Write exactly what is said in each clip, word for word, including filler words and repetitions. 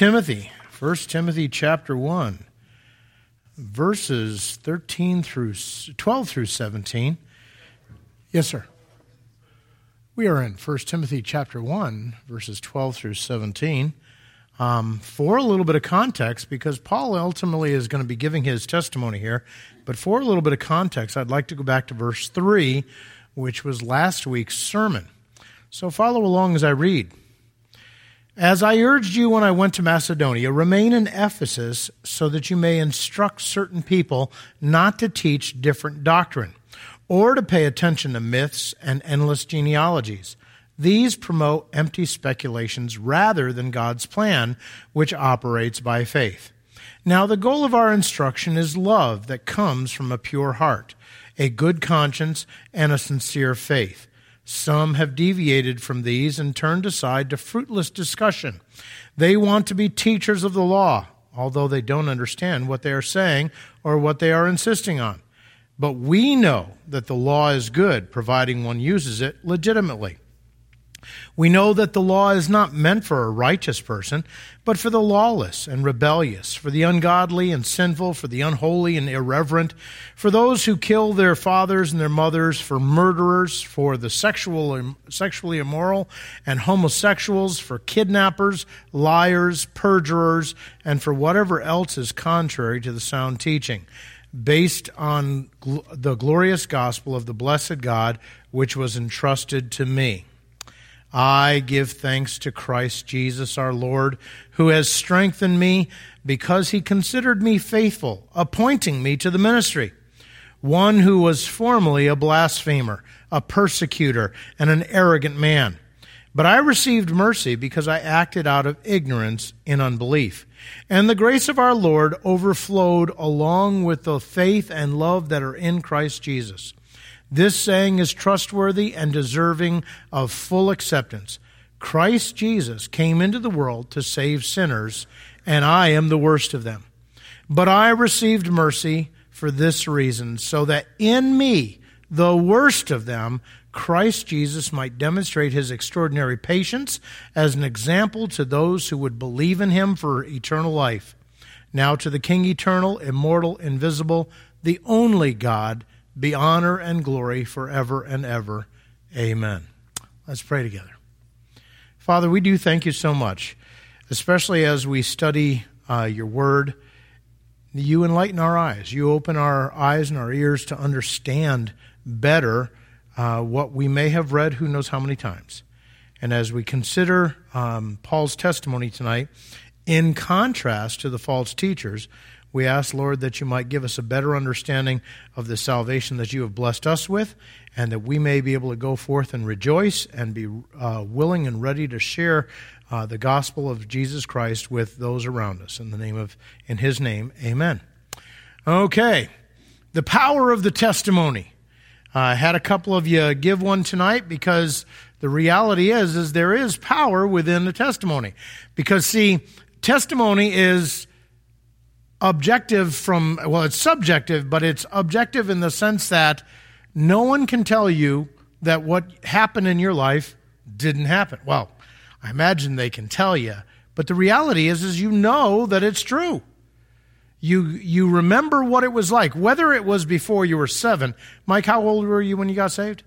Timothy, First Timothy chapter one, verses thirteen through twelve through seventeen. Yes, sir. We are in First Timothy chapter one, verses twelve through seventeen. Um, for a little bit of context, because Paul ultimately is going to be giving his testimony here, but for a little bit of context, I'd like to go back to verse three, which was last week's sermon. So follow along as I read. As I urged you when I went to Macedonia, remain in Ephesus so that you may instruct certain people not to teach different doctrine, or to pay attention to myths and endless genealogies. These promote empty speculations rather than God's plan, which operates by faith. Now, the goal of our instruction is love that comes from a pure heart, a good conscience, and a sincere faith. Some have deviated from these and turned aside to fruitless discussion. They want to be teachers of the law, although they don't understand what they are saying or what they are insisting on. But we know that the law is good, providing one uses it legitimately. We know that the law is not meant for a righteous person, but for the lawless and rebellious, for the ungodly and sinful, for the unholy and irreverent, for those who kill their fathers and their mothers, for murderers, for the sexual, sexually immoral and homosexuals, for kidnappers, liars, perjurers, and for whatever else is contrary to the sound teaching, based on gl- the glorious gospel of the blessed God, which was entrusted to me. I give thanks to Christ Jesus our Lord, who has strengthened me because he considered me faithful, appointing me to the ministry. One who was formerly a blasphemer, a persecutor, and an arrogant man. But I received mercy because I acted out of ignorance in unbelief. And the grace of our Lord overflowed along with the faith and love that are in Christ Jesus. This saying is trustworthy and deserving of full acceptance. Christ Jesus came into the world to save sinners, and I am the worst of them. But I received mercy for this reason, so that in me, the worst of them, Christ Jesus might demonstrate his extraordinary patience as an example to those who would believe in him for eternal life. Now to the King eternal, immortal, invisible, the only God, be honor and glory forever and ever. Amen. Let's pray together. Father, we do thank you so much, especially as we study uh, your word. You enlighten our eyes. You open our eyes and our ears to understand better uh, what we may have read who knows how many times. And as we consider um, Paul's testimony tonight, in contrast to the false teachers, we ask, Lord, that you might give us a better understanding of the salvation that you have blessed us with, and that we may be able to go forth and rejoice and be uh, willing and ready to share uh, the gospel of Jesus Christ with those around us. In the name of, in his name, amen. Okay, the power of the testimony. I uh, had a couple of you give one tonight because the reality is, is there is power within the testimony. Because, see, testimony is objective from, well, it's subjective, but it's objective in the sense that no one can tell you that what happened in your life didn't happen. Well, I imagine they can tell you, but the reality is, is you know that it's true. You you remember what it was like, whether it was before you were seven. Mike, how old were you when you got saved?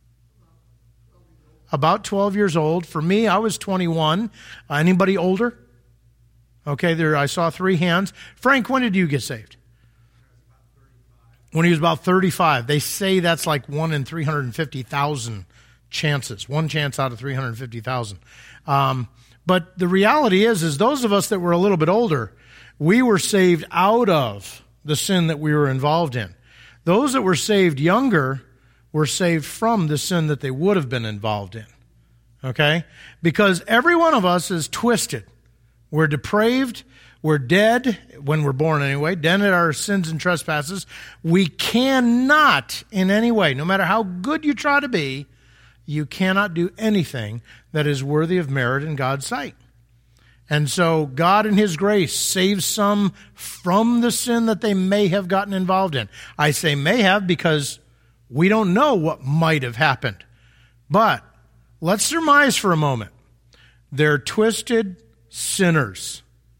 About twelve years old. For me, I was twenty-one. Uh, anybody older? Okay, there I saw three hands. Frank, when did you get saved? When he was about thirty-five. They say that's like one in three hundred fifty thousand chances. One chance out of three hundred fifty thousand. Um, but the reality is, is those of us that were a little bit older, we were saved out of the sin that we were involved in. Those that were saved younger were saved from the sin that they would have been involved in. Okay? Because every one of us is twisted. We're depraved. We're dead, when we're born anyway, dead in our sins and trespasses. We cannot in any way, no matter how good you try to be, you cannot do anything that is worthy of merit in God's sight. And so God in his grace saves some from the sin that they may have gotten involved in. I say may have because we don't know what might have happened. But let's surmise for a moment. They're twisted sinners.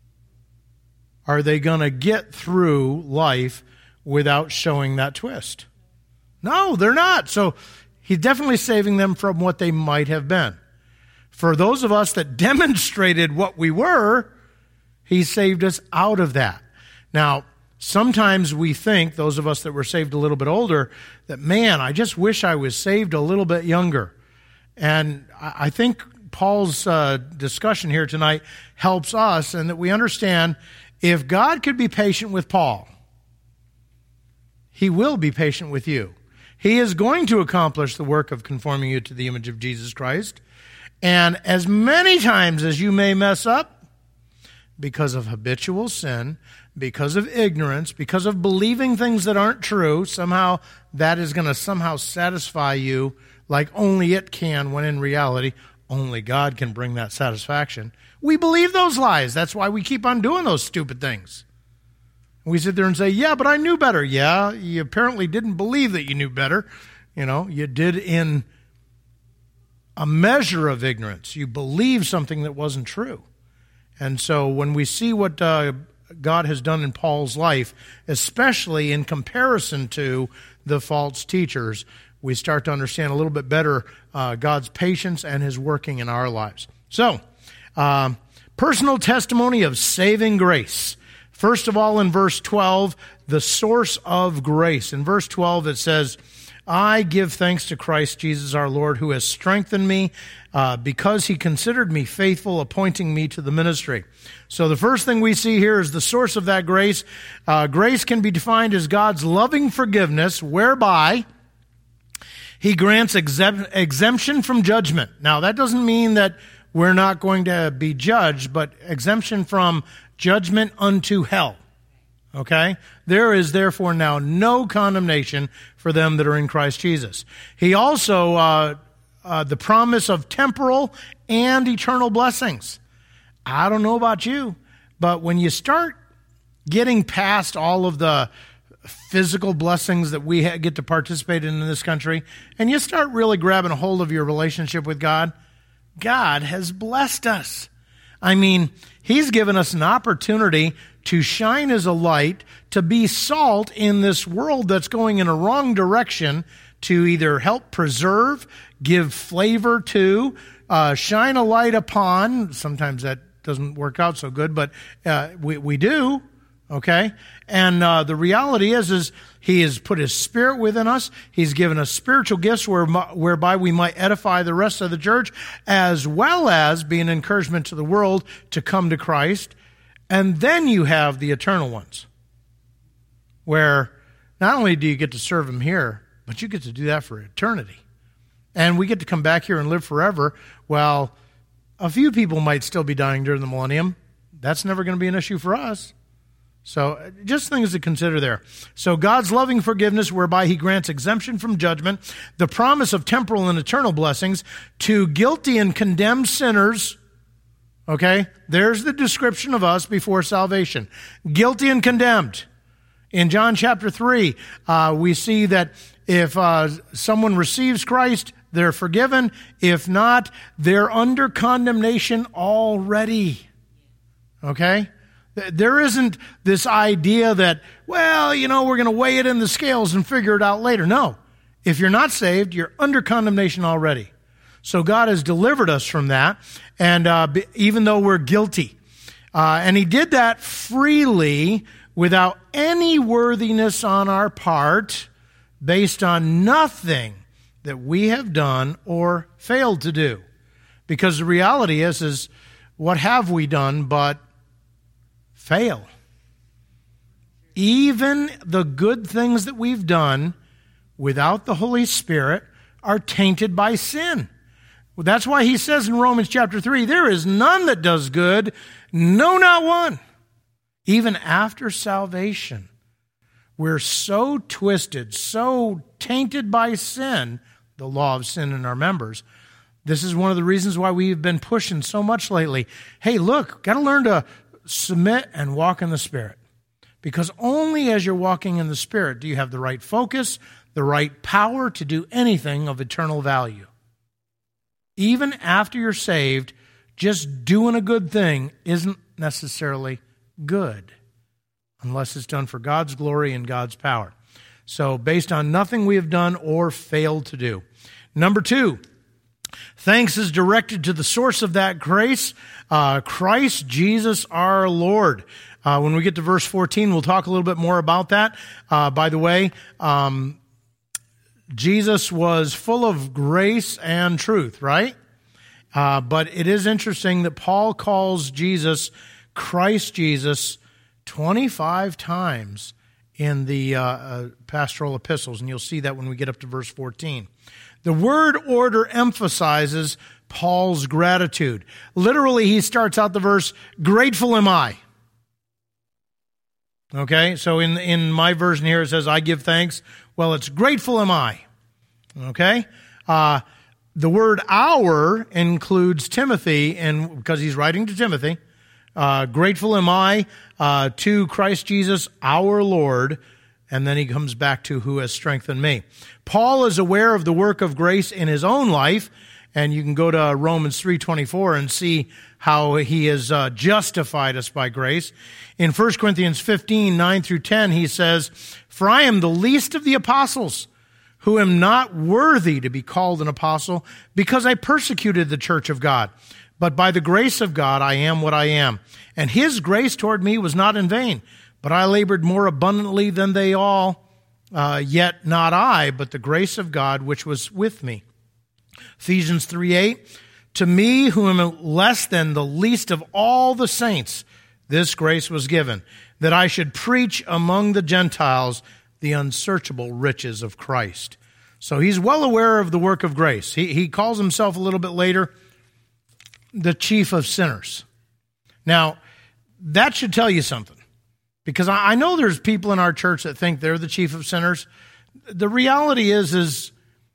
are they going to get through life without showing that twist? No, they're not. So he's definitely saving them from what they might have been. For those of us that demonstrated what we were, he saved us out of that. Now, sometimes we think, those of us that were saved a little bit older, that, man, I just wish I was saved a little bit younger. And I think Paul's uh, discussion here tonight helps us, and that we understand if God could be patient with Paul, he will be patient with you. He is going to accomplish the work of conforming you to the image of Jesus Christ. And as many times as you may mess up, because of habitual sin, because of ignorance, because of believing things that aren't true, somehow that is going to somehow satisfy you like only it can, when in reality, only God can bring that satisfaction. We believe those lies. That's why we keep on doing those stupid things. We sit there and say, yeah, but I knew better. Yeah, you apparently didn't believe that you knew better. You know, you did in a measure of ignorance. You believed something that wasn't true. And so when we see what uh, God has done in Paul's life, especially in comparison to the false teachers, we start to understand a little bit better uh, God's patience and his working in our lives. So, um, personal testimony of saving grace. First of all, in verse twelve, the source of grace. In verse twelve, it says, I give thanks to Christ Jesus our Lord, who has strengthened me uh, because he considered me faithful, appointing me to the ministry. So the first thing we see here is the source of that grace. Uh, grace can be defined as God's loving forgiveness, whereby he grants exemp- exemption from judgment. Now, that doesn't mean that we're not going to be judged, but exemption from judgment unto hell. Okay? There is therefore now no condemnation for them that are in Christ Jesus. He also, uh, uh, the promise of temporal and eternal blessings. I don't know about you, but when you start getting past all of the physical blessings that we ha- get to participate in in this country, and you start really grabbing a hold of your relationship with God, God has blessed us. I mean, he's given us an opportunity to shine as a light, to be salt in this world that's going in a wrong direction, to either help preserve, give flavor to, uh, shine a light upon. Sometimes that doesn't work out so good, but uh, we, we do. Okay? And uh, the reality is, is he has put his Spirit within us. He's given us spiritual gifts where, whereby we might edify the rest of the church, as well as be an encouragement to the world to come to Christ. And then you have the eternal ones, where not only do you get to serve him here, but you get to do that for eternity. And we get to come back here and live forever. Well, a few people might still be dying during the millennium. That's never going to be an issue for us. So just things to consider there. So God's loving forgiveness, whereby he grants exemption from judgment, the promise of temporal and eternal blessings to guilty and condemned sinners. Okay, there's the description of us before salvation. Guilty and condemned. In John chapter three, uh, we see that if uh, someone receives Christ, they're forgiven. If not, they're under condemnation already. Okay? There isn't this idea that, well, you know, we're going to weigh it in the scales and figure it out later. No. If you're not saved, you're under condemnation already. So God has delivered us from that, and uh, even though we're guilty. Uh, and he did that freely without any worthiness on our part, based on nothing that we have done or failed to do. Because the reality is, is what have we done but fail? Even the good things that we've done without the Holy Spirit are tainted by sin. Well, that's why he says in Romans chapter three, there is none that does good, no, not one. Even after salvation, we're so twisted, so tainted by sin, the law of sin in our members. This is one of the reasons why we've been pushing so much lately. Hey, look, got to learn to submit and walk in the Spirit. Because only as you're walking in the Spirit do you have the right focus, the right power to do anything of eternal value. Even after you're saved, just doing a good thing isn't necessarily good. unless it's done for God's glory and God's power. So based on nothing we have done or failed to do. Number two, thanks is directed to the source of that grace, uh, Christ Jesus our Lord. Uh, when we get to verse fourteen, we'll talk a little bit more about that. Uh, by the way, um, Jesus was full of grace and truth, right? Uh, but it is interesting that Paul calls Jesus Christ Jesus twenty-five times in the uh, uh, pastoral epistles, and you'll see that when we get up to verse fourteen. The word order emphasizes Paul's gratitude. Literally, he starts out the verse, "Grateful am I." Okay, so in, in my version here it says, "I give thanks." Well, it's "Grateful am I." Okay? Uh, the word "our" includes Timothy, and because he's writing to Timothy. Uh, grateful am I uh, to Christ Jesus, our Lord. And then he comes back to who has strengthened me. Paul is aware of the work of grace in his own life. And you can go to Romans three twenty-four and see how he has uh, justified us by grace. In First Corinthians fifteen, nine through ten, he says, "For I am the least of the apostles, who am not worthy to be called an apostle, because I persecuted the church of God. But by the grace of God, I am what I am. And his grace toward me was not in vain. But I labored more abundantly than they all, uh, yet not I, but the grace of God which was with me." Ephesians three eight, "To me, who am less than the least of all the saints, this grace was given, that I should preach among the Gentiles the unsearchable riches of Christ." So he's well aware of the work of grace. He, he calls himself a little bit later the chief of sinners. Now, that should tell you something. Because I know there's people in our church that think they're the chief of sinners. The reality is, is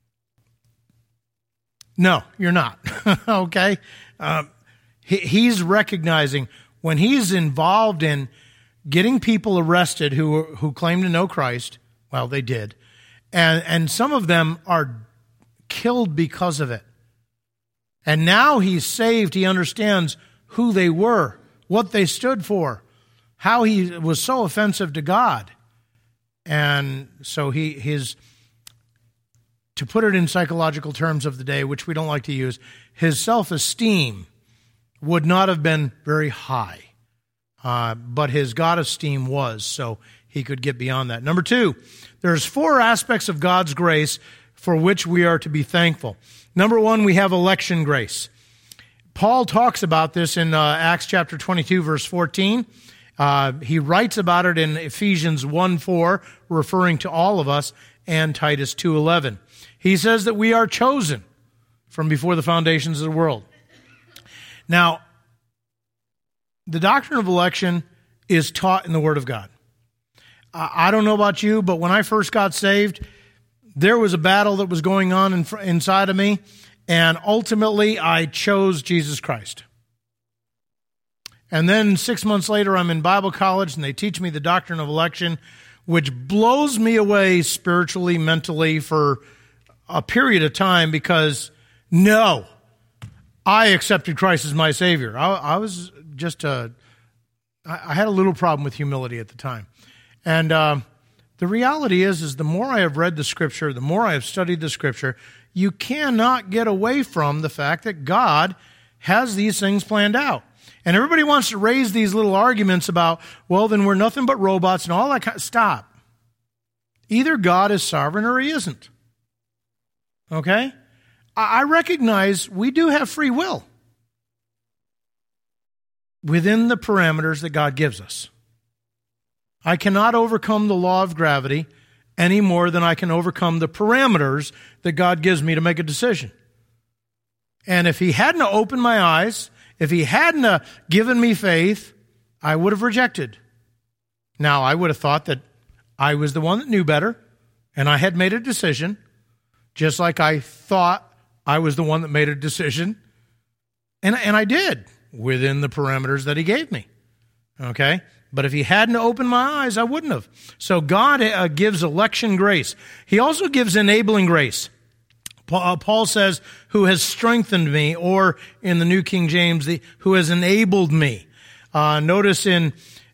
no, you're not. Okay? Um, he, he's recognizing when he's involved in getting people arrested who who claim to know Christ, well, they did, and and some of them are killed because of it. And now he's saved. He understands who they were, what they stood for, how he was so offensive to God. And so he his, to put it in psychological terms of the day, which we don't like to use, his self-esteem would not have been very high. Uh, but his God-esteem was, so he could get beyond that. Number two, there's four aspects of God's grace for which we are to be thankful. Number one, we have election grace. Paul talks about this in uh, Acts chapter twenty-two, verse fourteen. Uh, he writes about it in Ephesians one four, referring to all of us, and Titus two eleven. He says that we are chosen from before the foundations of the world. Now, the doctrine of election is taught in the Word of God. I don't know about you, but when I first got saved, there was a battle that was going on in, inside of me, and ultimately I chose Jesus Christ. And then six months later, I'm in Bible college, and they teach me the doctrine of election, which blows me away spiritually, mentally, for a period of time, because no, I accepted Christ as my Savior. I, I was just a, I had a little problem with humility at the time. And uh, the reality is, is the more I have read the Scripture, the more I have studied the Scripture, you cannot get away from the fact that God has these things planned out. And everybody wants to raise these little arguments about, well, then we're nothing but robots and all that kind of, stop. Either God is sovereign or he isn't. Okay? I recognize we do have free will within the parameters that God gives us. I cannot overcome the law of gravity any more than I can overcome the parameters that God gives me to make a decision. And if he hadn't opened my eyes, if he hadn't given me faith, I would have rejected. Now, I would have thought that I was the one that knew better, and I had made a decision, just like I thought I was the one that made a decision, and, and I did, within the parameters that he gave me. Okay? But if he hadn't opened my eyes, I wouldn't have. So God uh, gives election grace. He also gives enabling grace. Paul says, who has strengthened me, or in the New King James, the, who has enabled me. Uh, notice in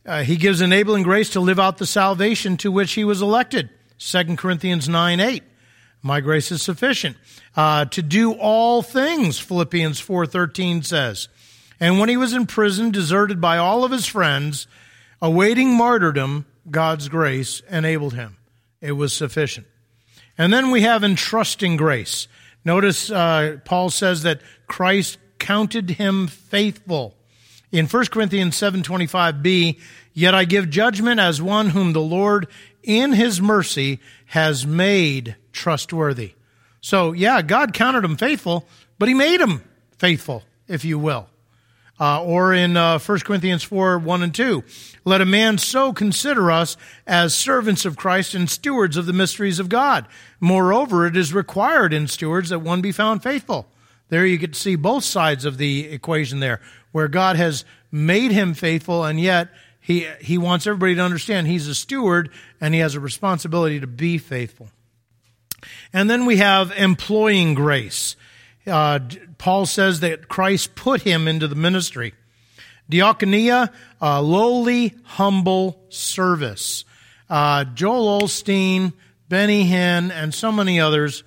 uh, he gives enabling grace to live out the salvation to which he was elected. Second Corinthians nine eight. My grace is sufficient. Uh, to do all things, Philippians four thirteen says. And when he was in prison, deserted by all of his friends, awaiting martyrdom, God's grace enabled him. It was sufficient. And then we have entrusting grace. Notice uh, Paul says that Christ counted him faithful. In First Corinthians seven twenty-five b, yet I give judgment as one whom the Lord in his mercy has made trustworthy. So, yeah, God counted him faithful, but he made him faithful, if you will. Uh, or in uh, First Corinthians four one and two, let a man so consider us as servants of Christ and stewards of the mysteries of God. Moreover, it is required in stewards that one be found faithful. There you get to see both sides of the equation there, where God has made him faithful, and yet he he wants everybody to understand he's a steward and he has a responsibility to be faithful. And then we have employing grace. Uh, Paul says that Christ put him into the ministry. Diakonia, uh, lowly, humble service. Uh, Joel Osteen, Benny Hinn, and so many others,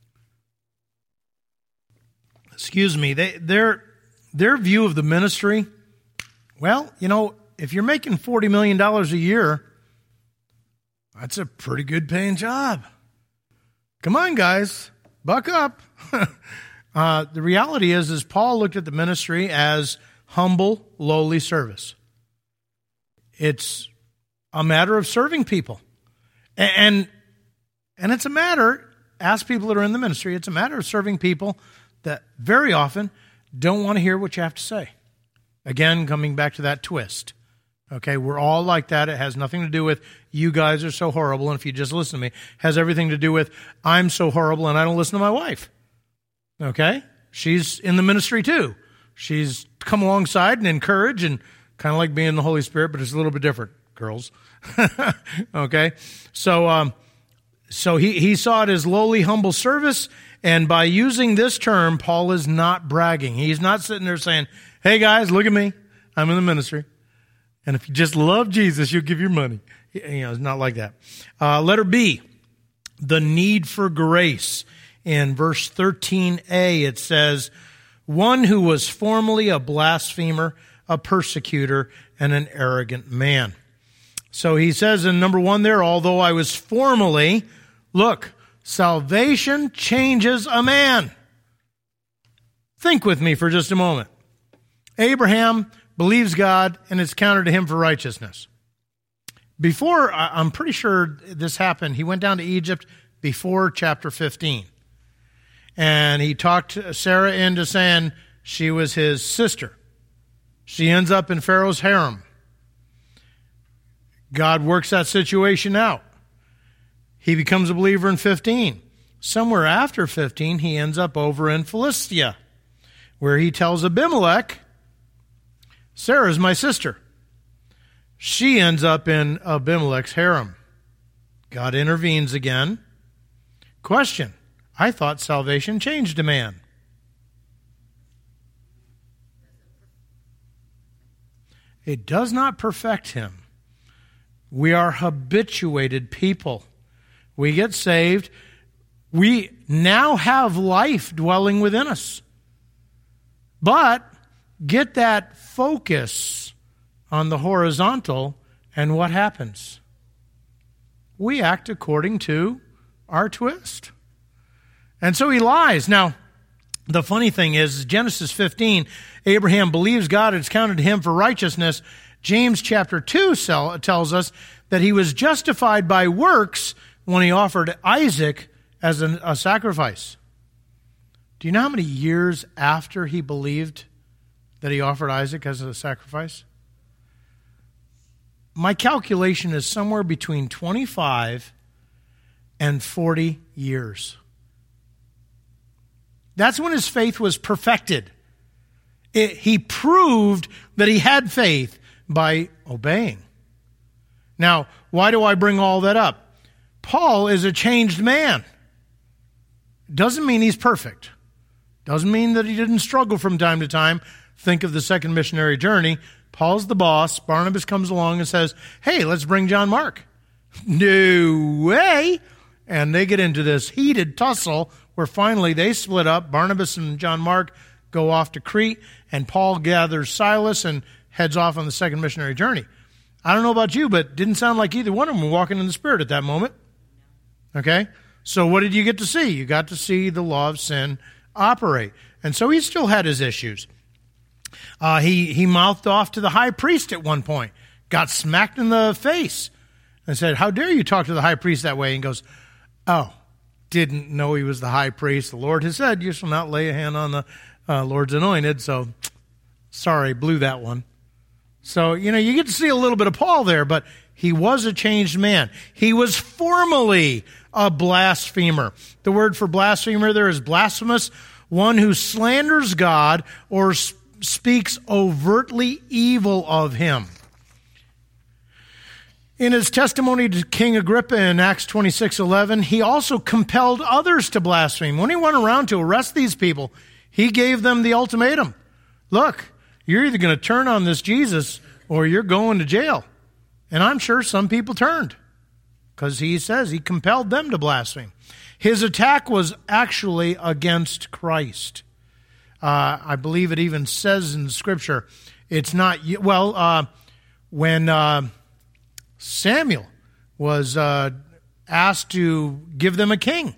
excuse me, they, their, their view of the ministry, well, you know, if you're making forty million dollars a year, that's a pretty good paying job. Come on, guys, buck up. Uh, the reality is, is Paul looked at the ministry as humble, lowly service. It's a matter of serving people. And, and it's a matter, ask people that are in the ministry, it's a matter of serving people that very often don't want to hear what you have to say. Again, coming back to that twist. Okay, we're all like that. It has nothing to do with you guys are so horrible, and if you just listen to me, it has everything to do with I'm so horrible and I don't listen to my wife. Okay? She's in the ministry too. She's come alongside and encourage and kind of like being the Holy Spirit, but it's a little bit different, girls. Okay? So um, so he, he saw it as lowly, humble service, and by using this term, Paul is not bragging. He's not sitting there saying, hey guys, look at me. I'm in the ministry. And if you just love Jesus, you'll give your money. You know, it's not like that. Uh, letter B, the need for grace. In verse thirteen a, it says, one who was formerly a blasphemer, a persecutor, and an arrogant man. So he says in number one there, although I was formerly, look, salvation changes a man. Think with me for just a moment. Abraham believes God, and it's counted to him for righteousness. Before, I'm pretty sure this happened, he went down to Egypt before chapter fifteen. And he talked Sarah into saying she was his sister. She ends up in Pharaoh's harem. God works that situation out. He becomes a believer in fifteen. Somewhere after fifteen, he ends up over in Philistia, where he tells Abimelech, Sarah's my sister. She ends up in Abimelech's harem. God intervenes again. Question. I thought salvation changed a man. It does not perfect him. We are habituated people. We get saved. We now have life dwelling within us. But get that focus on the horizontal, and what happens? We act according to our twist. And so he lies. Now, the funny thing is, Genesis fifteen, Abraham believes God, it's counted to him for righteousness. James chapter two tells us that he was justified by works when he offered Isaac as an, a sacrifice. Do you know how many years after he believed that he offered Isaac as a sacrifice? My calculation is somewhere between twenty-five and forty years. That's when his faith was perfected. It, he proved that he had faith by obeying. Now, why do I bring all that up? Paul is a changed man. Doesn't mean he's perfect. Doesn't mean that he didn't struggle from time to time. Think of the second missionary journey. Paul's the boss. Barnabas comes along and says, hey, let's bring John Mark. No way. And they get into this heated tussle where finally they split up. Barnabas and John Mark go off to Crete, and Paul gathers Silas and heads off on the second missionary journey. I don't know about you, but it didn't sound like either one of them were walking in the Spirit at that moment. Okay? So what did you get to see? You got to see the law of sin operate. And so he still had his issues. Uh, he, he mouthed off to the high priest at one point, got smacked in the face, and said, how dare you talk to the high priest that way? And goes, oh, didn't know he was the high priest. The Lord has said, you shall not lay a hand on the uh, Lord's anointed. So, sorry, blew that one. So, you know, you get to see a little bit of Paul there, but he was a changed man. He was formerly a blasphemer. The word for blasphemer there is blasphemous, one who slanders God or sp- speaks overtly evil of him. In his testimony to King Agrippa in Acts twenty-six eleven, he also compelled others to blaspheme. When he went around to arrest these people, he gave them the ultimatum. Look, you're either going to turn on this Jesus or you're going to jail. And I'm sure some people turned because he says he compelled them to blaspheme. His attack was actually against Christ. Uh, I believe it even says in Scripture, it's not, well, uh, when uh, Samuel was uh, asked to give them a king,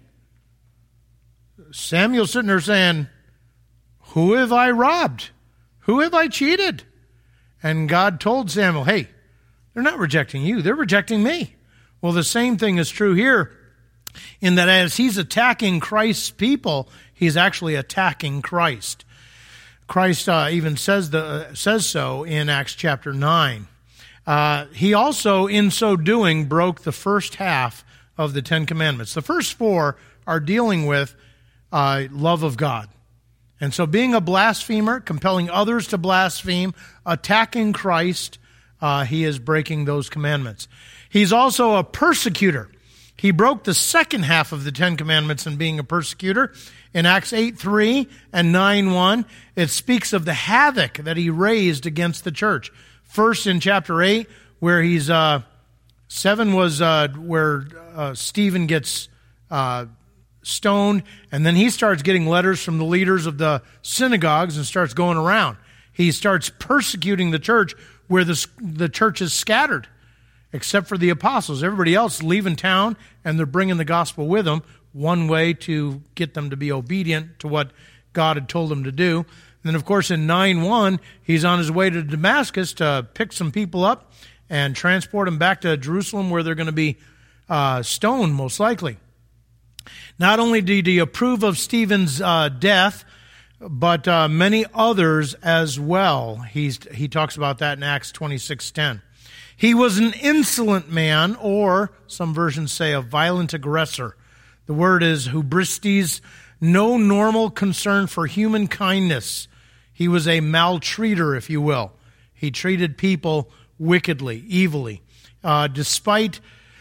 Samuel's sitting there saying, who have I robbed? Who have I cheated? And God told Samuel, hey, they're not rejecting you, they're rejecting me. Well, the same thing is true here, in that as he's attacking Christ's people, he's actually attacking Christ. Christ uh, even says the uh, says so in Acts chapter nine. Uh, he also, in so doing, broke the first half of the Ten Commandments. The first four are dealing with uh, love of God. And so being a blasphemer, compelling others to blaspheme, attacking Christ, uh, he is breaking those commandments. He's also a persecutor. He broke the second half of the Ten Commandments in being a persecutor. In Acts eight three and nine one, it speaks of the havoc that he raised against the church. First in chapter eight, where he's, uh, seven was uh, where uh, Stephen gets uh, stoned, and then he starts getting letters from the leaders of the synagogues and starts going around. He starts persecuting the church where the, the church is scattered, except for the apostles. Everybody else leaving town, and they're bringing the gospel with them, one way to get them to be obedient to what God had told them to do. And then, of course, in nine one, he's on his way to Damascus to pick some people up and transport them back to Jerusalem, where they're going to be uh, stoned, most likely. Not only did he approve of Stephen's uh, death, but uh, many others as well. He's, he talks about that in Acts twenty-six ten. He was an insolent man, or some versions say a violent aggressor. The word is hubristes, no normal concern for human kindness. He was a maltreater, if you will. He treated people wickedly, evilly. Uh, despite,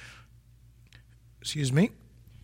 excuse me,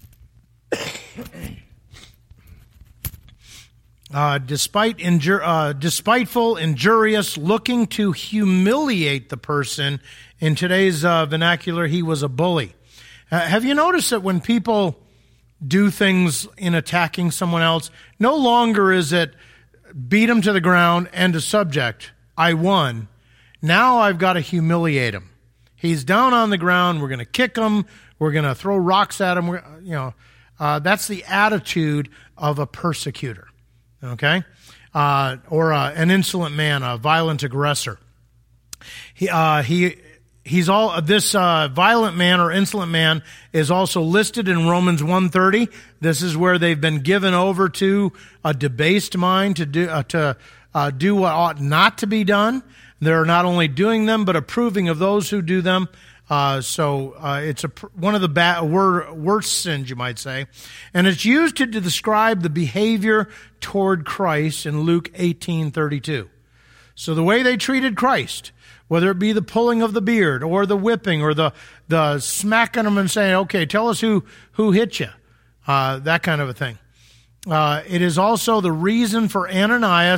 Uh, despite injur- uh, despiteful, injurious, looking to humiliate the person. In today's uh, vernacular, he was a bully. Uh, have you noticed that when people do things in attacking someone else, no longer is it beat him to the ground, end of subject, I won. Now I've got to humiliate him. He's down on the ground, we're going to kick him, we're going to throw rocks at him. We're, you know, uh, that's the attitude of a persecutor. Okay, uh, or uh, an insolent man, a violent aggressor. He uh, he he's all this uh, violent man or insolent man is also listed in Romans one thirty. This is where they've been given over to a debased mind to do uh, to uh, do what ought not to be done. They're not only doing them, but approving of those who do them. Uh, so uh, it's a, one of the bad, wor- worst sins, you might say. And it's used to, to describe the behavior toward Christ in Luke eighteen thirty-two. So the way they treated Christ, whether it be the pulling of the beard or the whipping or the, the smacking him and saying, okay, tell us who, who hit you, uh, that kind of a thing. Uh, it is also the reason for Ananias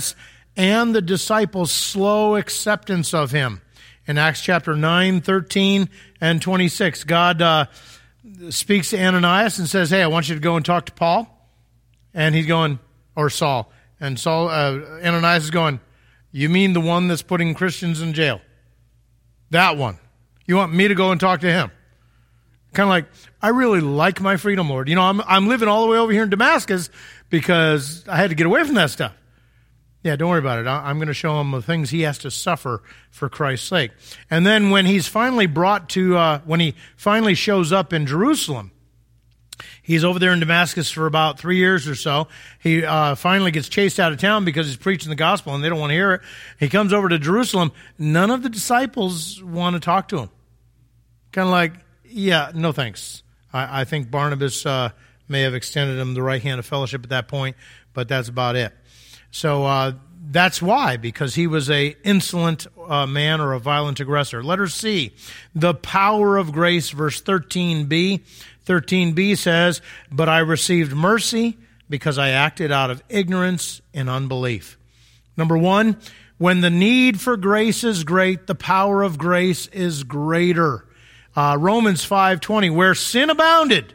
and the disciples' slow acceptance of him. In Acts chapter nine, thirteen, and twenty-six, God uh, speaks to Ananias and says, hey, I want you to go and talk to Paul. And he's going, or Saul. And Saul, uh, Ananias is going, you mean the one that's putting Christians in jail? That one. You want me to go and talk to him? Kind of like, I really like my freedom, Lord. You know, I'm I'm living all the way over here in Damascus because I had to get away from that stuff. Yeah, don't worry about it. I'm going to show him the things he has to suffer for Christ's sake. And then when he's finally brought to, uh, when he finally shows up in Jerusalem, he's over there in Damascus for about three years or so. He uh, finally gets chased out of town because he's preaching the gospel and they don't want to hear it. He comes over to Jerusalem. None of the disciples want to talk to him. Kind of like, yeah, no thanks. I, I think Barnabas uh, may have extended him the right hand of fellowship at that point, but that's about it. So uh, that's why, because he was a insolent uh, man or a violent aggressor. Letter C, the power of grace, verse thirteen b. thirteen b says, but I received mercy because I acted out of ignorance and unbelief. Number one, when the need for grace is great, the power of grace is greater. Uh, Romans five twenty, where sin abounded,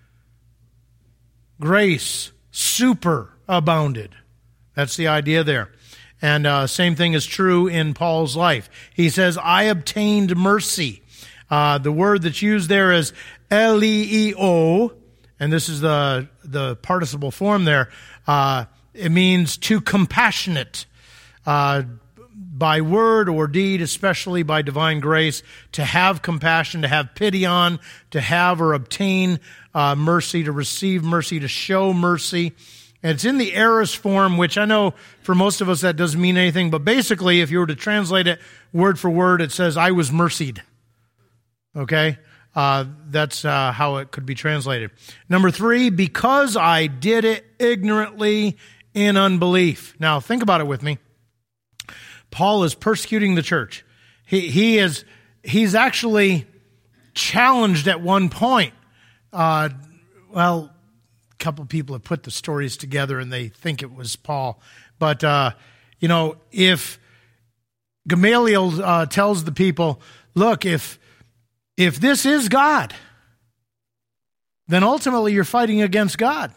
grace superabounded. That's the idea there. And uh, same thing is true in Paul's life. He says, I obtained mercy. Uh, the word that's used there is eleo, and this is the the participle form there. Uh, it means to compassionate, uh, by word or deed, especially by divine grace, to have compassion, to have pity on, to have or obtain uh, mercy, to receive mercy, to show mercy. And it's in the aorist form, which I know for most of us that doesn't mean anything, but basically if you were to translate it word for word, it says, I was mercied. Okay? Uh, that's uh, how it could be translated. Number three, because I did it ignorantly in unbelief. Now, think about it with me. Paul is persecuting the church. He, he is, he's actually challenged at one point. Uh, well, couple people have put the stories together and they think it was Paul. But, uh, you know, if Gamaliel uh, tells the people, look, if if this is God, then ultimately you're fighting against God.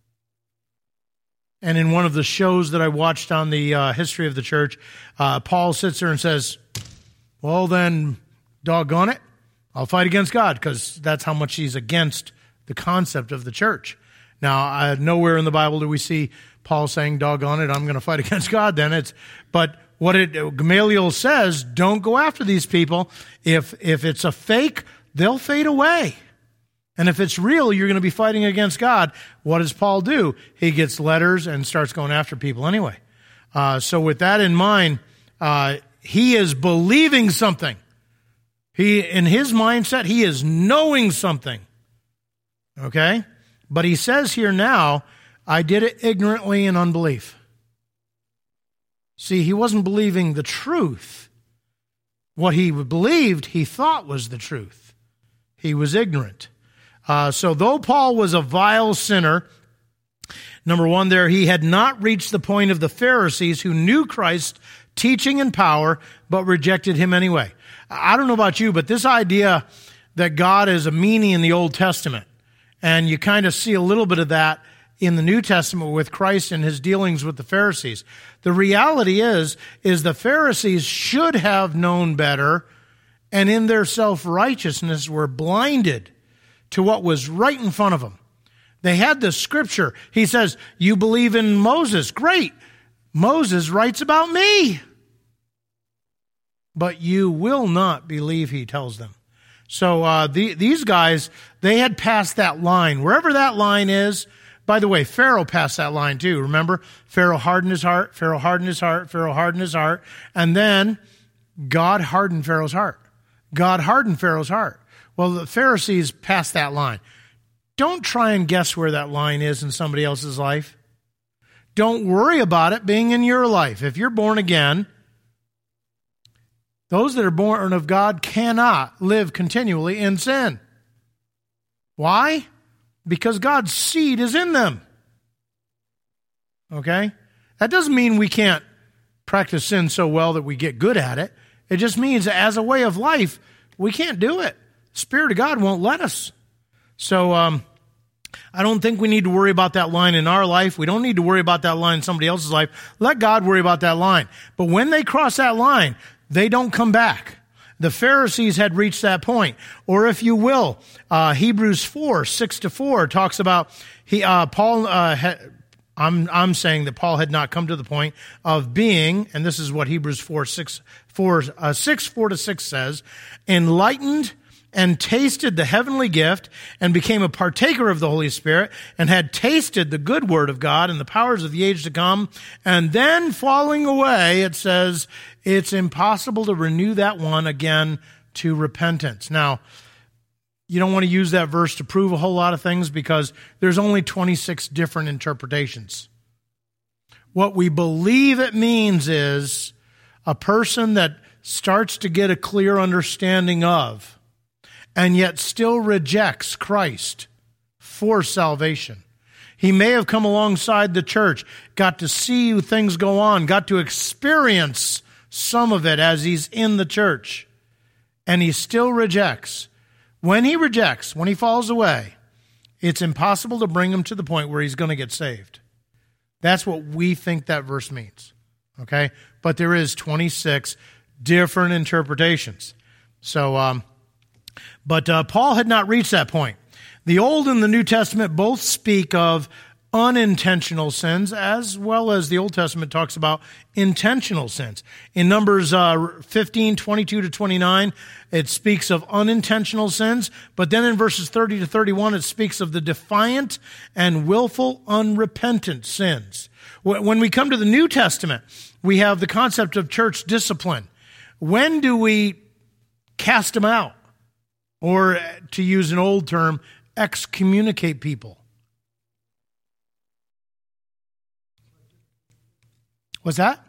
And in one of the shows that I watched on the uh, history of the church, uh, Paul sits there and says, well, then, doggone it, I'll fight against God, because that's how much he's against the concept of the church. Now, uh, nowhere in the Bible do we see Paul saying, doggone it, I'm going to fight against God then. It's, but what it, Gamaliel says, don't go after these people. If, if it's a fake, they'll fade away. And if it's real, you're going to be fighting against God. What does Paul do? He gets letters and starts going after people anyway. Uh, so with that in mind, uh, he is believing something. He, in his mindset, he is knowing something. Okay? But he says here now, I did it ignorantly in unbelief. See, he wasn't believing the truth. What he believed, he thought was the truth. He was ignorant. Uh, so though Paul was a vile sinner, number one there, he had not reached the point of the Pharisees who knew Christ teaching and power, but rejected him anyway. I don't know about you, but this idea that God is a meanie in the Old Testament, and you kind of see a little bit of that in the New Testament with Christ and his dealings with the Pharisees. The reality is, is the Pharisees should have known better, and in their self-righteousness were blinded to what was right in front of them. They had the scripture. He says, you believe in Moses. Great. Moses writes about me. But you will not believe, he tells them. So uh, the, these guys, they had passed that line. Wherever that line is, by the way, Pharaoh passed that line too. Remember? Pharaoh hardened his heart, Pharaoh hardened his heart, Pharaoh hardened his heart. And then God hardened Pharaoh's heart. God hardened Pharaoh's heart. Well, the Pharisees passed that line. Don't try and guess where that line is in somebody else's life. Don't worry about it being in your life. If you're born again, those that are born of God cannot live continually in sin. Why? Because God's seed is in them. Okay? That doesn't mean we can't practice sin so well that we get good at it. It just means that as a way of life, we can't do it. The Spirit of God won't let us. So um, I don't think we need to worry about that line in our life. We don't need to worry about that line in somebody else's life. Let God worry about that line. But when they cross that line, they don't come back. The Pharisees had reached that point. Or if you will, uh, Hebrews four, six to four talks about, he, uh, Paul, uh, ha, I'm, I'm saying that Paul had not come to the point of being, and this is what Hebrews four, six, four, uh, six, four to six says, enlightened and tasted the heavenly gift and became a partaker of the Holy Spirit and had tasted the good word of God and the powers of the age to come. And then falling away, it says, it's impossible to renew that one again to repentance. Now, you don't want to use that verse to prove a whole lot of things because there's only twenty-six different interpretations. What we believe it means is a person that starts to get a clear understanding of and yet still rejects Christ for salvation. He may have come alongside the church, got to see things go on, got to experience some of it as he's in the church, and he still rejects. When he rejects, when he falls away, it's impossible to bring him to the point where he's going to get saved. That's what we think that verse means, okay? But there is twenty-six different interpretations. So, um, but uh, Paul had not reached that point. The Old and the New Testament both speak of unintentional sins, as well as the Old Testament talks about intentional sins. In Numbers uh, fifteen, twenty-two to twenty-nine, it speaks of unintentional sins, but then in verses thirty to thirty-one, it speaks of the defiant and willful, unrepentant sins. When we come to the New Testament, we have the concept of church discipline. When do we cast them out? Or, to use an old term, excommunicate people? What's that?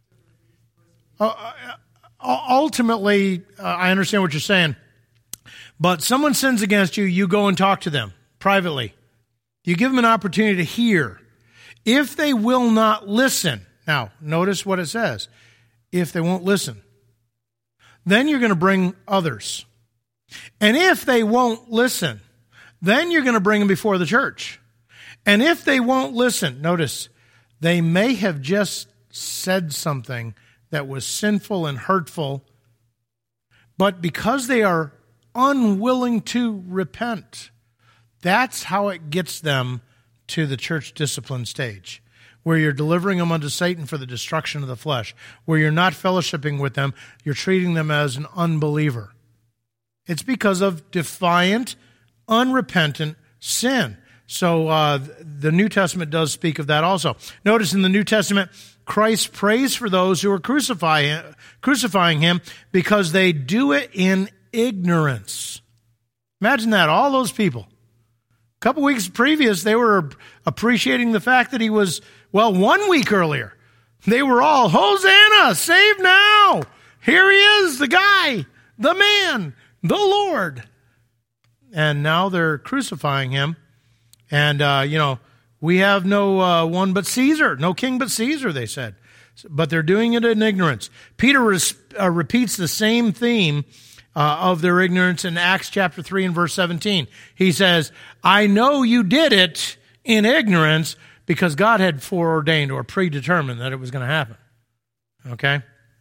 Uh, ultimately, uh, I understand what you're saying. But someone sins against you, you go and talk to them privately. You give them an opportunity to hear. If they will not listen, now, notice what it says. If they won't listen, then you're going to bring others. And if they won't listen, then you're going to bring them before the church. And if they won't listen, notice, they may have just said something that was sinful and hurtful, but because they are unwilling to repent, that's how it gets them to the church discipline stage, where you're delivering them unto Satan for the destruction of the flesh, where you're not fellowshipping with them, you're treating them as an unbeliever. It's because of defiant, unrepentant sin. So uh, the New Testament does speak of that also. Notice in the New Testament, Christ prays for those who are crucify, crucifying him because they do it in ignorance. Imagine that, all those people. A couple weeks previous, they were appreciating the fact that he was, well, one week earlier, they were all, Hosanna, save now. Here he is, the guy, the man, the Lord. And now they're crucifying him. And, uh, you know, we have no uh, one but Caesar, no king but Caesar, they said. But they're doing it in ignorance. Peter res- uh, repeats the same theme uh, of their ignorance in Acts chapter three and verse seventeen. He says, I know you did it in ignorance because God had foreordained or predetermined that it was going to happen. Okay?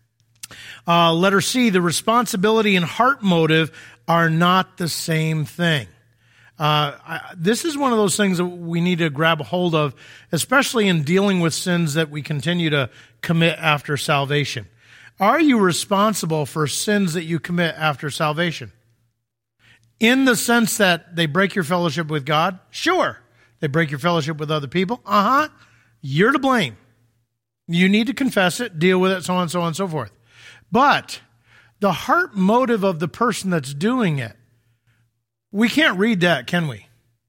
Uh, letter C, the responsibility and heart motive are not the same thing. Uh, I, this is one of those things that we need to grab a hold of, especially in dealing with sins that we continue to commit after salvation. Are you responsible for sins that you commit after salvation? In the sense that they break your fellowship with God? Sure. They break your fellowship with other people? Uh-huh. You're to blame. You need to confess it, deal with it, so on, so on, and so forth. But the heart motive of the person that's doing it, we can't read that, can we?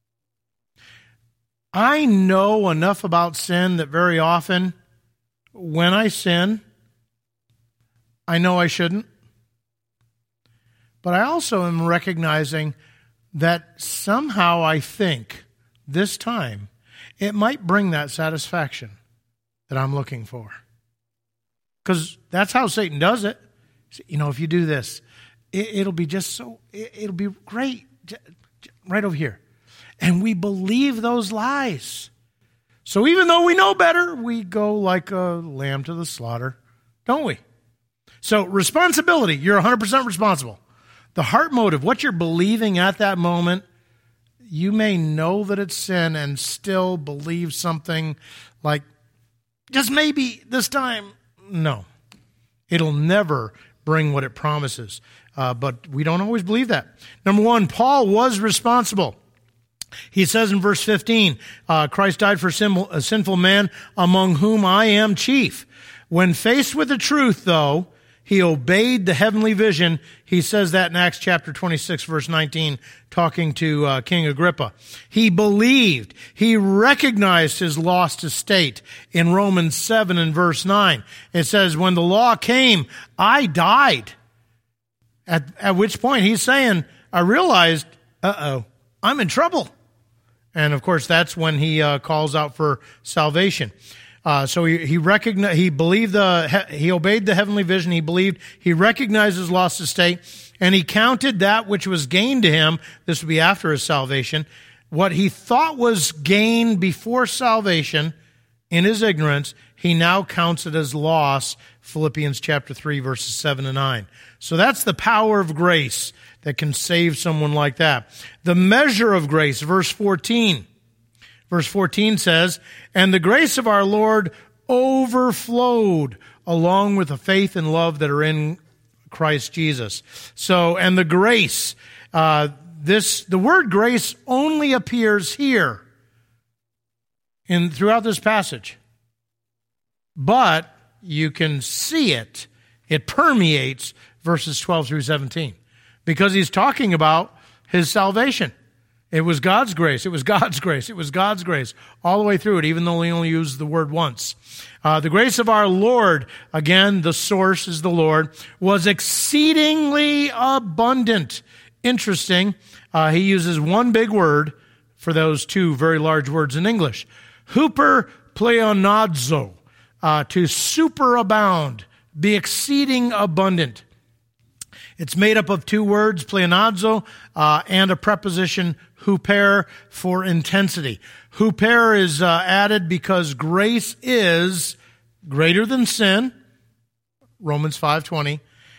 I know enough about sin that very often when I sin, I know I shouldn't. But I also am recognizing that somehow I think this time it might bring that satisfaction that I'm looking for. because that's how Satan does it. You know, if you do this, it, it'll be just so, it, it'll be great. Right over here. And we believe those lies. So even though we know better, we go like a lamb to the slaughter, don't we? So responsibility, you're one hundred percent responsible. The heart motive, what you're believing at that moment, you may know that it's sin and still believe something like, just maybe this time. No. It'll never bring what it promises. Uh, but we don't always believe that. Number one, Paul was responsible. He says in verse fifteen, uh, Christ died for sin, a sinful man among whom I am chief. When faced with the truth, though, he obeyed the heavenly vision. He says that in Acts chapter twenty-six, verse nineteen, talking to uh, King Agrippa. He believed. He recognized his lost estate. In Romans seven and verse nine, it says, when the law came, I died. At, at which point he's saying, I realized, uh-oh, I'm in trouble. And of course, that's when he uh, calls out for salvation. Uh, so he he recognized, he believed the, he obeyed the heavenly vision. He believed, he recognized his lost estate, and he counted that which was gain to him. This would be after his salvation. What he thought was gain before salvation, in his ignorance, he now counts it as loss. Philippians chapter three, verses seven and nine. So that's the power of grace that can save someone like that. The measure of grace, verse fourteen. Verse fourteen says, and the grace of our Lord overflowed along with the faith and love that are in Christ Jesus. So, and the grace, uh, this, the word grace only appears here in, throughout this passage. But you can see it. It permeates verses twelve through seventeen. Because he's talking about his salvation. It was God's grace. It was God's grace. It was God's grace all the way through it, even though he only used the word once. Uh, the grace of our Lord, again, the source is the Lord, was exceedingly abundant. Interesting. Uh, he uses one big word for those two very large words in English. Huper pleonazo, uh, to superabound, be exceeding abundant. It's made up of two words, pleonazo, uh, and a preposition, huper, for intensity. Huper is uh, added because grace is greater than sin, Romans five twenty,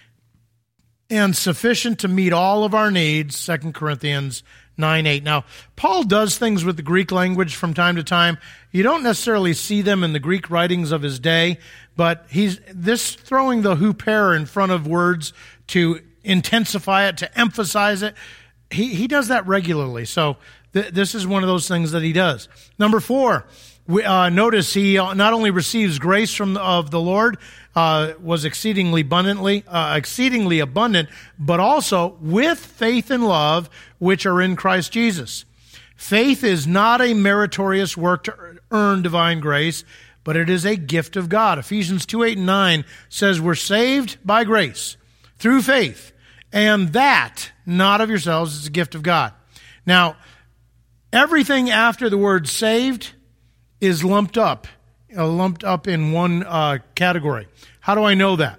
and sufficient to meet all of our needs, Second Corinthians nine eight. Now, Paul does things with the Greek language from time to time. You don't necessarily see them in the Greek writings of his day, but he's this throwing the huper in front of words to intensify it, to emphasize it. He he does that regularly. So th- this is one of those things that he does. Number four, we, uh, notice he not only receives grace from the, of the Lord, uh, was exceedingly abundantly, uh, exceedingly abundant, but also with faith and love, which are in Christ Jesus. Faith is not a meritorious work to earn divine grace, but it is a gift of God. Ephesians two eight and nine says we're saved by grace through faith, and that, not of yourselves, is a gift of God. Now, everything after the word saved is lumped up, uh, lumped up in one uh, category. How do I know that?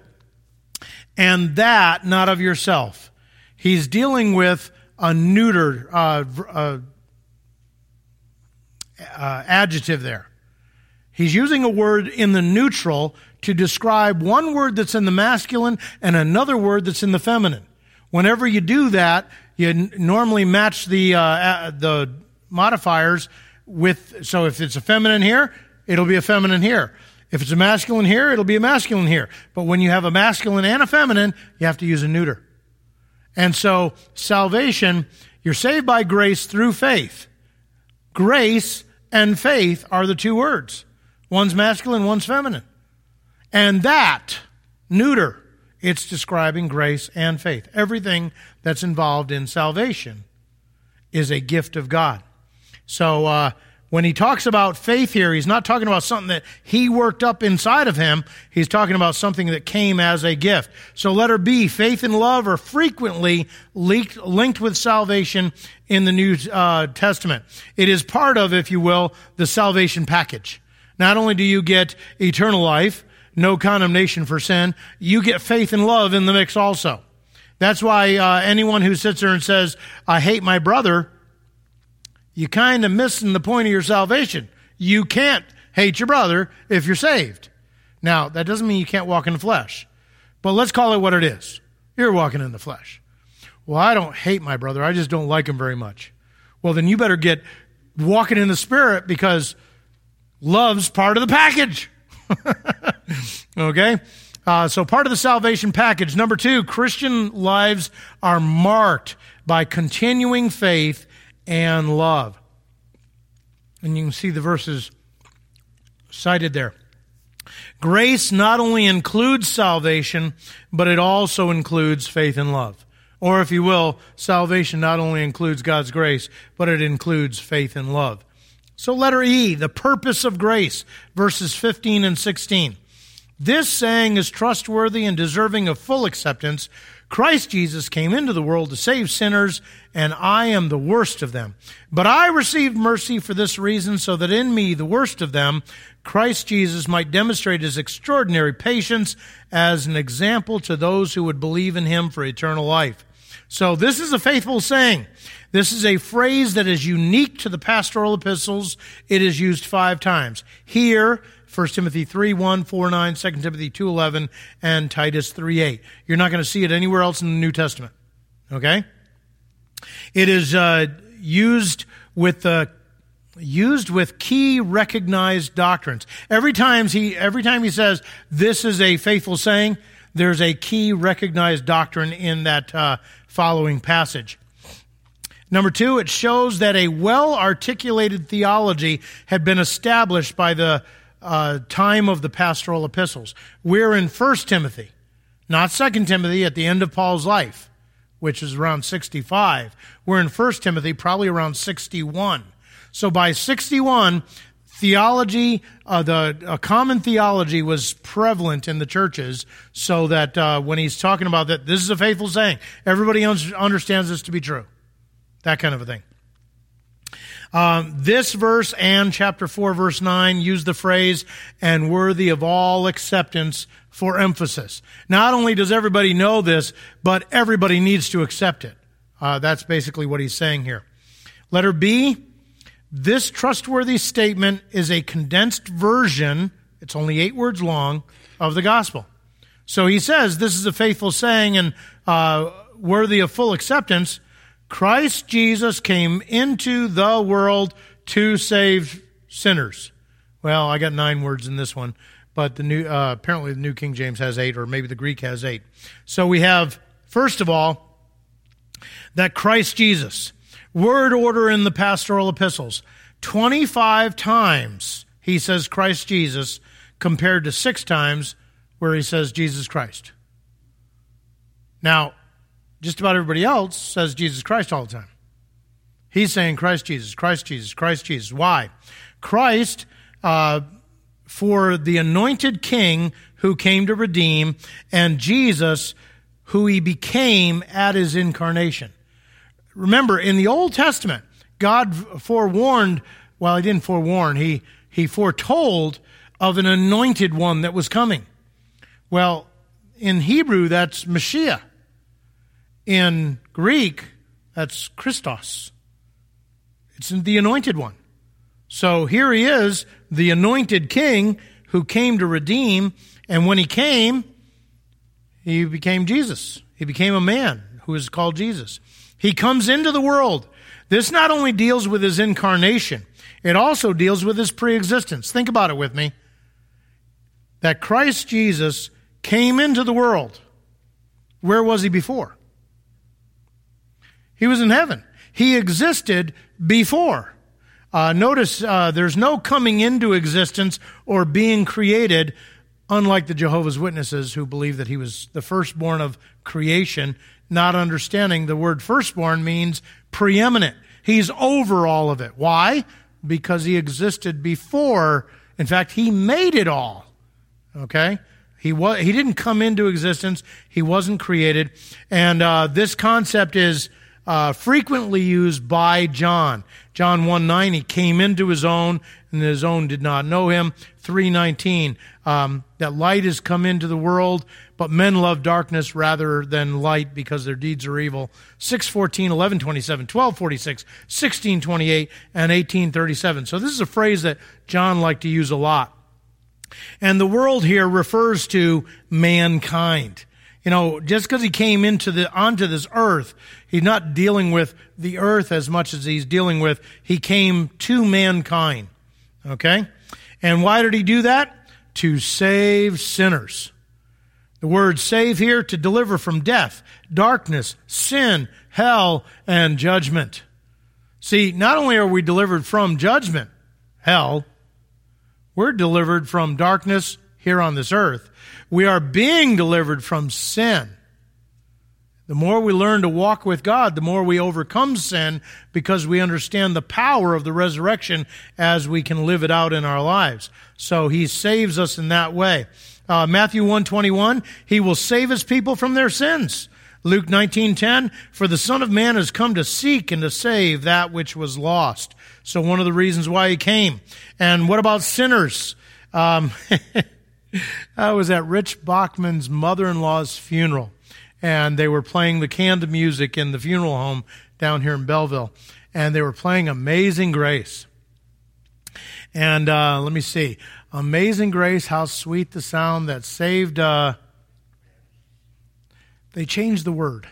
And that, not of yourself. He's dealing with a neuter uh, uh, uh, adjective there. He's using a word in the neutral to describe one word that's in the masculine and another word that's in the feminine. Whenever you do that, you n- normally match the uh, the modifiers with, so if it's a feminine here, it'll be a feminine here. If it's a masculine here, it'll be a masculine here. But when you have a masculine and a feminine, you have to use a neuter. And so salvation, you're saved by grace through faith. Grace and faith are the two words. One's masculine, one's feminine. And that, neuter, it's describing grace and faith. Everything that's involved in salvation is a gift of God. So uh, when he talks about faith here, he's not talking about something that he worked up inside of him. He's talking about something that came as a gift. So letter B, faith and love are frequently linked, linked with salvation in the New uh, Testament. It is part of, if you will, the salvation package. Not only do you get eternal life, no condemnation for sin, you get faith and love in the mix also. That's why uh, anyone who sits there and says, I hate my brother, you kind of missing the point of your salvation. You can't hate your brother if you're saved. Now, that doesn't mean you can't walk in the flesh. But let's call it what it is. You're walking in the flesh. Well, I don't hate my brother. I just don't like him very much. Well, then you better get walking in the Spirit, because love's part of the package. Okay? Uh, so part of the salvation package. Number two, Christian lives are marked by continuing faith and love. And you can see the verses cited there. Grace not only includes salvation, but it also includes faith and love. Or if you will, salvation not only includes God's grace, but it includes faith and love. So letter E, the purpose of grace, verses fifteen and sixteen. This saying is trustworthy and deserving of full acceptance. Christ Jesus came into the world to save sinners, and I am the worst of them. But I received mercy for this reason, so that in me, the worst of them, Christ Jesus might demonstrate his extraordinary patience as an example to those who would believe in him for eternal life. So this is a faithful saying. This is a phrase that is unique to the pastoral epistles. It is used five times. Here, First Timothy three one, four nine, Second Timothy two eleven, and Titus three eight. You're not going to see it anywhere else in the New Testament. Okay? It is uh, used with the used with key recognized doctrines. Every time he every time he says this is a faithful saying, there's a key recognized doctrine in that uh, following passage. Number two, it shows that a well-articulated theology had been established by the uh, time of the pastoral epistles. We're in First Timothy, not Second Timothy at the end of Paul's life, which is around sixty-five. We're in First Timothy, probably around sixty-one. So by sixty-one, theology, uh, the a common theology was prevalent in the churches, so that uh, when he's talking about that, this is a faithful saying. Everybody un- understands this to be true. That kind of a thing. Um, this verse and chapter four, verse nine use the phrase, and worthy of all acceptance, for emphasis. Not only does everybody know this, but everybody needs to accept it. Uh, that's basically what he's saying here. Letter B, this trustworthy statement is a condensed version, it's only eight words long, of the gospel. So he says, this is a faithful saying and uh, worthy of full acceptance. Christ Jesus came into the world to save sinners. Well, I got nine words in this one, but the new uh, apparently the New King James has eight, or maybe the Greek has eight. So we have, first of all, that Christ Jesus, word order in the pastoral epistles, twenty-five times he says Christ Jesus, compared to six times where he says Jesus Christ. Now, just about everybody else says Jesus Christ all the time. He's saying Christ Jesus, Christ Jesus, Christ Jesus. Why? Christ, uh, for the anointed king who came to redeem, and Jesus, who he became at his incarnation. Remember, in the Old Testament, God forewarned, well, he didn't forewarn, he, he foretold of an anointed one that was coming. Well, in Hebrew, that's Mashiach. In Greek, that's Christos. It's the anointed one. So here he is, the anointed king who came to redeem, and when he came, he became Jesus. He became a man who is called Jesus. He comes into the world. This not only deals with his incarnation, it also deals with his preexistence. Think about it with me. That Christ Jesus came into the world. Where was he before? He was in heaven. He existed before. Uh, notice uh, there's no coming into existence or being created, unlike the Jehovah's Witnesses who believe that he was the firstborn of creation, not understanding the word firstborn means preeminent. He's over all of it. Why? Because he existed before. In fact, he made it all. Okay? He was, he didn't come into existence. He wasn't created. And uh, this concept is uh, frequently used by John. John one nine, he came into his own, and his own did not know him. three nineteen, um, that light has come into the world, but men love darkness rather than light because their deeds are evil. six fourteen, eleven twenty-seven, twelve forty-six, sixteen twenty-eight, and eighteen thirty-seven. So this is a phrase that John liked to use a lot. And the world here refers to mankind. You know, just because he came into the onto this earth, he's not dealing with the earth as much as he's dealing with, he came to mankind. Okay? And why did he do that? To save sinners. The word save here, to deliver from death, darkness, sin, hell, and judgment. See, not only are we delivered from judgment, hell, we're delivered from darkness here on this earth. We are being delivered from sin. The more we learn to walk with God, the more we overcome sin because we understand the power of the resurrection as we can live it out in our lives. So he saves us in that way. Uh, Matthew one twenty-one, he will save his people from their sins. Luke nineteen ten, for the Son of Man has come to seek and to save that which was lost. So one of the reasons why he came. And what about sinners? Um, I was at Rich Bachman's mother-in-law's funeral, and they were playing the canned music in the funeral home down here in Belleville, and they were playing Amazing Grace. And uh, let me see. Amazing Grace, how sweet the sound that saved... Uh, they changed the word.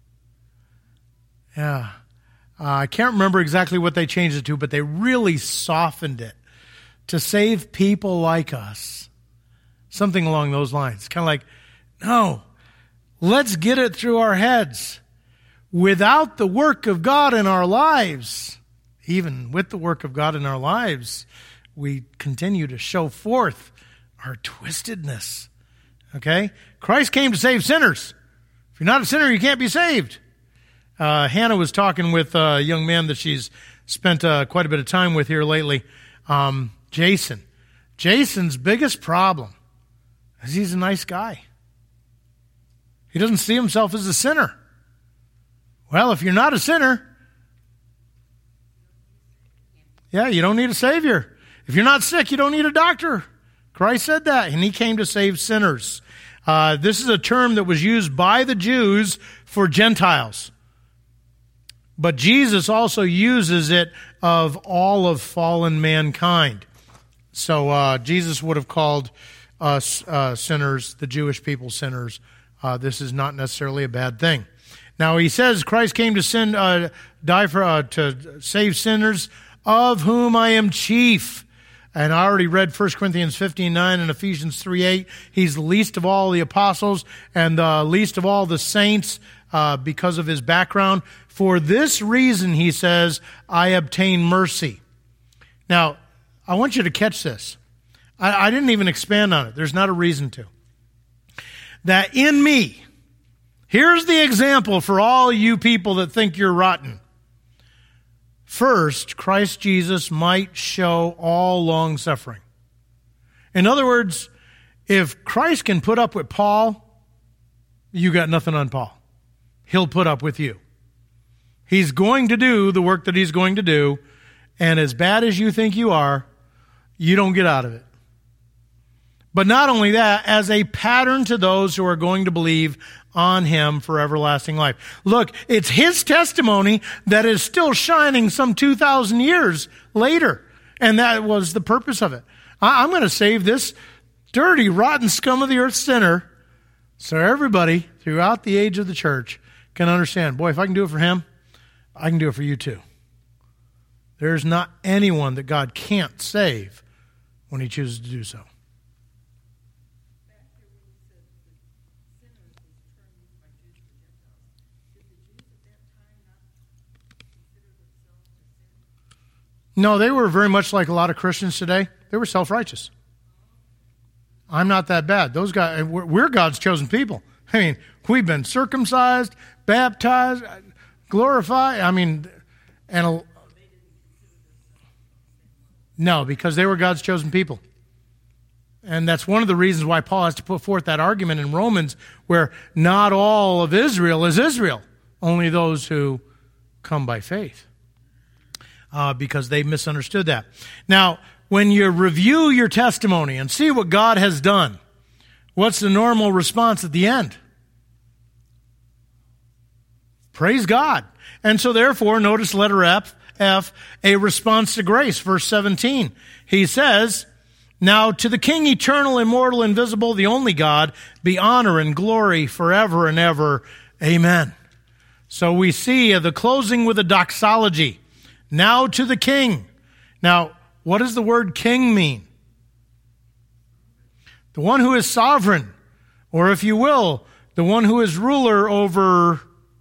Yeah. Uh, I can't remember exactly what they changed it to, but they really softened it to save people like us. Something along those lines. Kind of like, no, let's get it through our heads. Without the work of God in our lives, even with the work of God in our lives, we continue to show forth our twistedness. Okay? Christ came to save sinners. If you're not a sinner, you can't be saved. Uh, Hannah was talking with a young man that she's spent uh, quite a bit of time with here lately, um, Jason. Jason's biggest problem is he's a nice guy. He doesn't see himself as a sinner. Well, if you're not a sinner, yeah, you don't need a Savior. If you're not sick, you don't need a doctor. Christ said that, and he came to save sinners. Uh, this is a term that was used by the Jews for Gentiles. But Jesus also uses it of all of fallen mankind. So uh, Jesus would have called us uh, sinners, the Jewish people sinners. Uh, this is not necessarily a bad thing. Now he says Christ came to sin, uh, die for uh, to save sinners, of whom I am chief. And I already read First Corinthians fifteen nine and Ephesians three eight. He's the least of all the apostles and the least of all the saints uh, because of his background. For this reason, he says, I obtain mercy. Now, I want you to catch this. I, I didn't even expand on it. There's not a reason to. That in me, here's the example for all you people that think you're rotten. First, Christ Jesus might show all long suffering. In other words, if Christ can put up with Paul, you got nothing on Paul. He'll put up with you. He's going to do the work that he's going to do, and as bad as you think you are, you don't get out of it. But not only that, as a pattern to those who are going to believe on him for everlasting life. Look, it's his testimony that is still shining some two thousand years later. And that was the purpose of it. I'm going to save this dirty, rotten scum of the earth sinner so everybody throughout the age of the church can understand, boy, if I can do it for him, I can do it for you too. There's not anyone that God can't save when he chooses to do so. No, they were very much like a lot of Christians today. They were self-righteous. I'm not that bad. Those guys, we're God's chosen people. I mean, we've been circumcised, baptized, glorified. I mean, and a, no, because they were God's chosen people. And that's one of the reasons why Paul has to put forth that argument in Romans where not all of Israel is Israel, only those who come by faith uh, because they misunderstood that. Now, when you review your testimony and see what God has done, what's the normal response at the end? Praise God. And so therefore, notice letter F, F, a response to grace, verse seventeen. He says, now to the King, eternal, immortal, invisible, the only God, be honor and glory forever and ever. Amen. So we see the closing with a doxology. Now to the King. Now, what does the word king mean? The one who is sovereign, or if you will, the one who is ruler over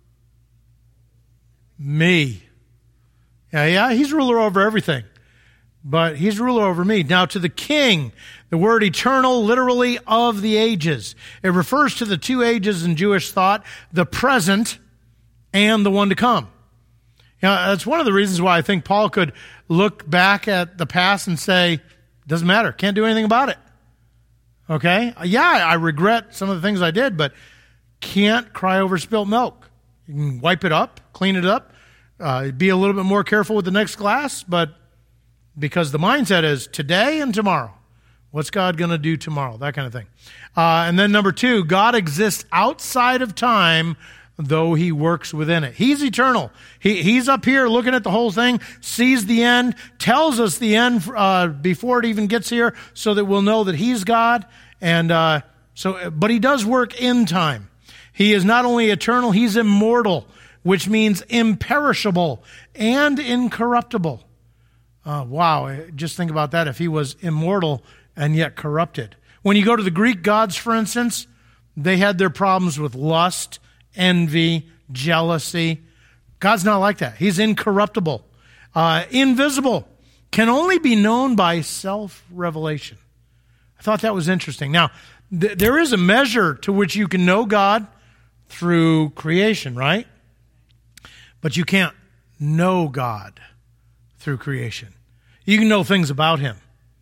me. Yeah, yeah, he's ruler over everything, but he's ruler over me. Now to the King, the word eternal, literally of the ages. It refers to the two ages in Jewish thought, the present and the one to come. You know, that's one of the reasons why I think Paul could look back at the past and say, doesn't matter, can't do anything about it. Okay? Yeah, I regret some of the things I did, but can't cry over spilt milk. You can wipe it up, clean it up, uh, be a little bit more careful with the next glass, but because the mindset is today and tomorrow. What's God going to do tomorrow? That kind of thing. Uh, and then number two, God exists outside of time, though he works within it. He's eternal. He, he's up here looking at the whole thing, sees the end, tells us the end uh, before it even gets here so that we'll know that he's God. And uh, so, but he does work in time. He is not only eternal, he's immortal, which means imperishable and incorruptible. Uh, wow, just think about that. If he was immortal and yet corrupted. When you go to the Greek gods, for instance, they had their problems with lust, envy, jealousy. God's not like that. He's incorruptible, uh, invisible, can only be known by self-revelation. I thought that was interesting. Now, th- there is a measure to which you can know God through creation, right? But you can't know God through creation. You can know things about him.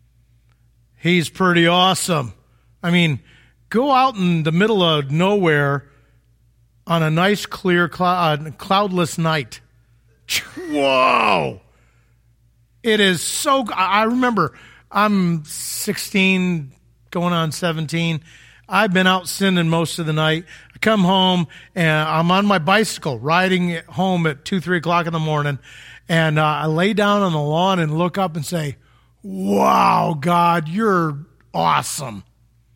He's pretty awesome. I mean, go out in the middle of nowhere on a nice, clear, cloud, uh, cloudless night. Whoa! It is so... I remember I'm sixteen, going on seventeen. I've been out sinning most of the night. I come home, and I'm on my bicycle, riding home at two, three o'clock in the morning, and uh, I lay down on the lawn and look up and say, wow, God, you're awesome.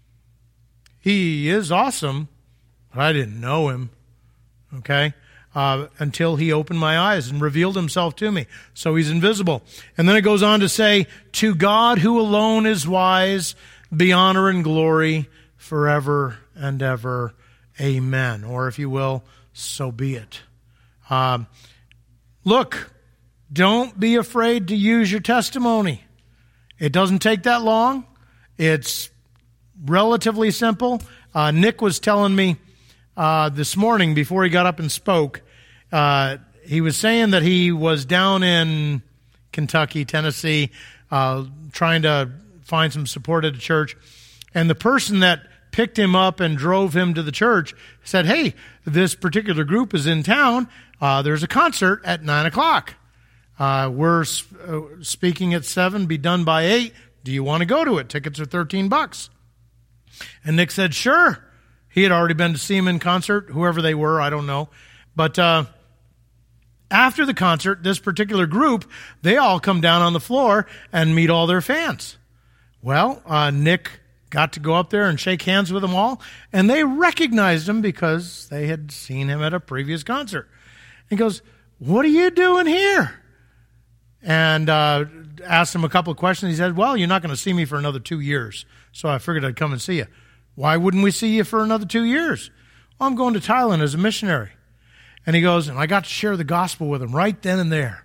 He is awesome, but I didn't know him, okay, uh, until he opened my eyes and revealed himself to me. So he's invisible. And then it goes on to say, to God who alone is wise, be honor and glory forever and ever. Amen. Or if you will, so be it. Um, look, don't be afraid to use your testimony. It doesn't take that long. It's relatively simple. Uh, Nick was telling me uh, this morning before he got up and spoke, uh, he was saying that he was down in Kentucky, Tennessee, uh, trying to find some support at a church. And the person that picked him up and drove him to the church said, hey, this particular group is in town. Uh, there's a concert at nine o'clock. Uh, we're uh, speaking at seven, be done by eight. Do you want to go to it? Tickets are thirteen bucks. And Nick said, sure. He had already been to see him in concert, whoever they were, I don't know. But uh, after the concert, this particular group, they all come down on the floor and meet all their fans. Well, uh, Nick got to go up there and shake hands with them all, and they recognized him because they had seen him at a previous concert. He goes, what are you doing here? And uh, asked him a couple of questions. He said, well, you're not going to see me for another two years, so I figured I'd come and see you. Why wouldn't we see you for another two years? Well, I'm going to Thailand as a missionary. And he goes, and I got to share the gospel with him right then and there.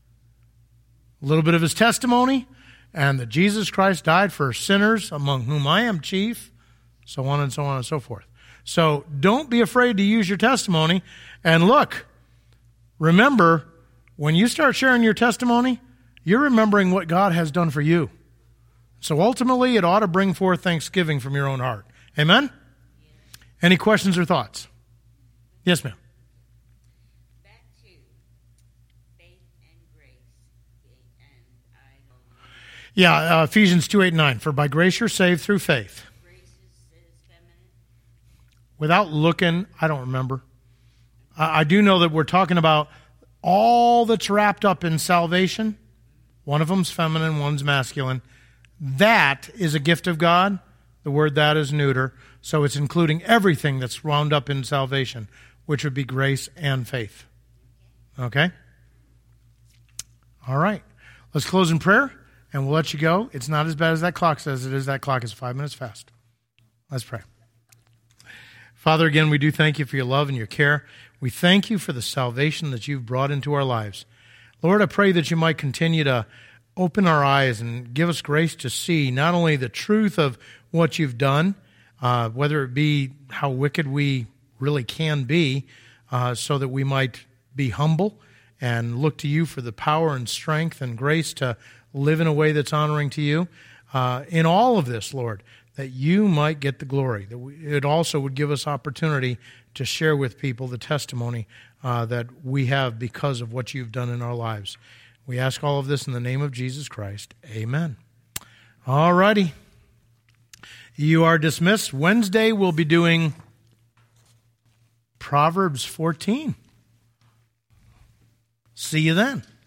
A little bit of his testimony, and that Jesus Christ died for sinners, among whom I am chief, so on and so on and so forth. So don't be afraid to use your testimony. And look, remember, when you start sharing your testimony, you're remembering what God has done for you. So ultimately, it ought to bring forth thanksgiving from your own heart. Amen? Any questions or thoughts? Yes, ma'am. Back to Yeah, uh, Ephesians two, eight, and nine. For by grace you're saved through faith. Grace is, is feminine. Without looking, I don't remember. I, I do know that we're talking about all that's wrapped up in salvation. One of them's feminine, one's masculine. That is a gift of God. The word that is neuter. So it's including everything that's wound up in salvation, which would be grace and faith. Okay? All right. Let's close in prayer, and we'll let you go. It's not as bad as that clock says it is. That clock is five minutes fast. Let's pray. Father, again, we do thank you for your love and your care. We thank you for the salvation that you've brought into our lives. Lord, I pray that you might continue to open our eyes and give us grace to see not only the truth of what you've done, uh, whether it be how wicked we really can be, uh, so that we might be humble and look to you for the power and strength and grace to live in a way that's honoring to you. Uh, in all of this, Lord, that you might get the glory. That we, it also would give us opportunity to share with people the testimony uh, that we have because of what you've done in our lives. We ask all of this in the name of Jesus Christ. Amen. All righty. You are dismissed. Wednesday we'll be doing Proverbs fourteen. See you then.